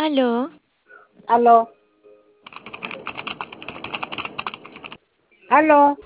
Aló, Aló, aló,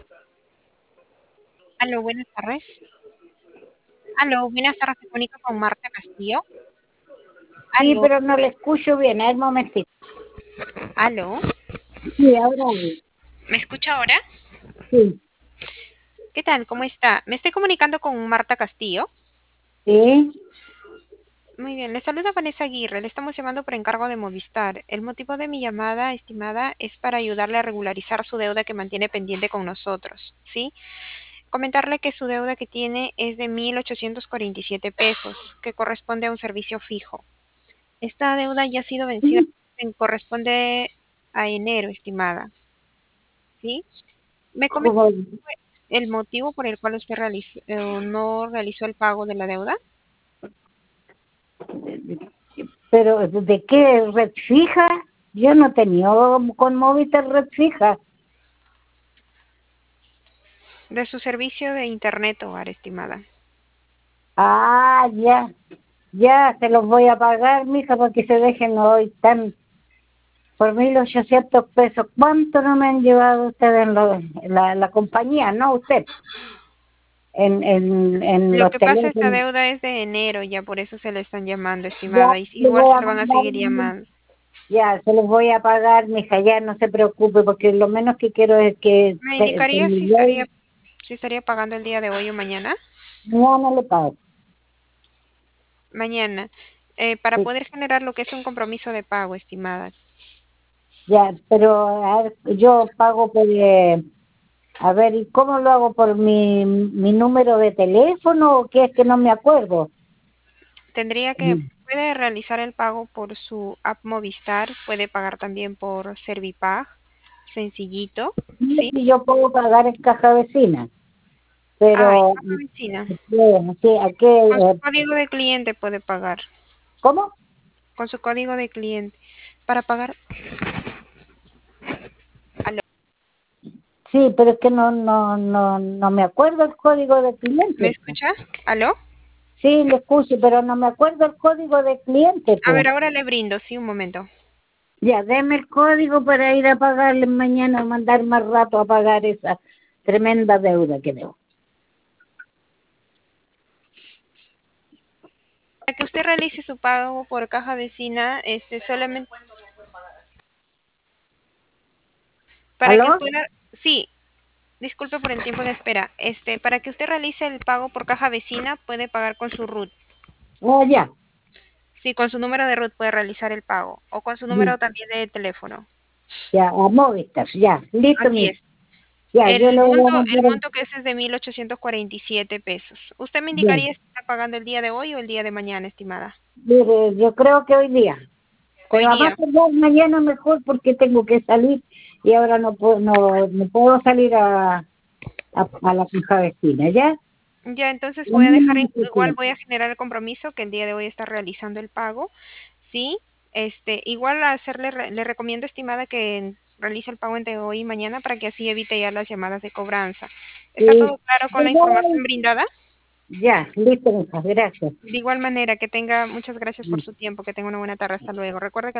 Aló, buenas tardes. Aló, buenas tardes. Se comunica con Marta Castillo. sí, Aló, pero no le escucho bien, a ver, momentito. aló. Sí, ahora sí. ¿Me escucha ahora? Sí, ¿Qué tal? ¿Cómo está? Me estoy comunicando con Marta Castillo. sí. Muy bien, le saluda Vanessa Aguirre. Le estamos llamando por encargo de Movistar. El motivo de mi llamada, estimada, es para ayudarle a regularizar su deuda que mantiene pendiente con nosotros, ¿sí? Comentarle que su deuda que tiene es de 1.847 pesos, que corresponde a un servicio fijo. Esta deuda ya ha sido vencida, corresponde a enero, estimada, ¿sí? ¿Me comenta Como, el motivo por el cual usted no realizó el pago de la deuda? pero ¿de qué red fija? Yo no tenía con Movistar red fija. De su servicio de internet hogar, estimada. Ah, ya, ya, se los voy a pagar, mija, para que se dejen hoy tan por 1.800 pesos. ¿Cuánto no me han llevado ustedes la compañía, no usted, en Lo los que pasa, esta teléfonos? deuda es de enero, ya por eso se le están llamando, Ya, estimada, y le igual voy se a le van a mandar. seguir llamando. Ya, se los voy a pagar, mija, ya no se preocupe, porque lo menos que quiero es que ¿Me indicaría mi ley si estaría pagando el día de hoy o mañana? no le pague. Mañana, para Sí, poder generar lo que es un compromiso de pago, estimada. ya, pero a ver, yo pago por, a ver, ¿y cómo lo hago? ¿Por mi número de teléfono o qué? Es que no me acuerdo. Puede realizar el pago por su app Movistar, puede pagar también por Servipag, sencillito, Sí, ¿sí? sí, yo puedo pagar en caja vecina, Ah, en pero, caja vecina. sí, ¿a qué? Con su código de cliente puede pagar, ¿Cómo? con su código de cliente. Para pagar, aló, Sí, pero es que no me acuerdo el código de ¿me cliente. escucha? ¿Aló? Sí, le escucho, pero no me acuerdo el código de cliente, A pues. ver, ahora le brindo, sí, un momento. Ya, deme el código para ir a pagarle mañana, mandar más rato a pagar esa tremenda deuda que debo. Para que usted realice su pago por caja vecina, solamente para que ¿Aló? pueda, sí, disculpe por el tiempo de espera. Para que usted realice el pago por caja vecina, puede pagar con su RUT. Oh, ya. Sí, con su número de RUT puede realizar el pago. O con su número también de teléfono. Ya, a Movistar, ya. Listo, Así mi. es. Ya, yo El le voy monto, a el mandar monto que es de 1.847 pesos. ¿Usted me bien. indicaría si está pagando el día de hoy o el día de mañana, estimada? Mire, yo creo que hoy día. Hoy Pero más día. tardar mañana mejor porque tengo que salir y ahora no puedo salir a la caja vecina, ¿ya? Ya, entonces Lo voy a dejar, mínimo que igual puedo. voy a generar el compromiso que el día de hoy está realizando el pago. Sí, igual le recomiendo, estimada, que realice el pago entre hoy y mañana para que así evite ya las llamadas de cobranza. ¿Está todo Sí. claro con la Igual, información brindada? ya, listo, muchas gracias. De igual manera, que tenga, muchas gracias por su tiempo, que tenga una buena tarde, hasta luego. Recuerda que